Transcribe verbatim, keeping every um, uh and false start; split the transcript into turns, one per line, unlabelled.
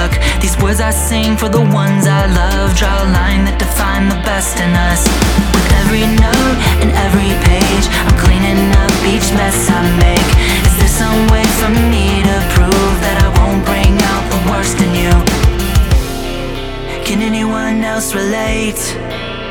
luck. These words I sing for the ones I love draw a line that define the best in us. With every note and every page, I'm cleaning up each mess I make. Is there some way for me to prove that I won't bring out the worst in you? Can anyone else relate?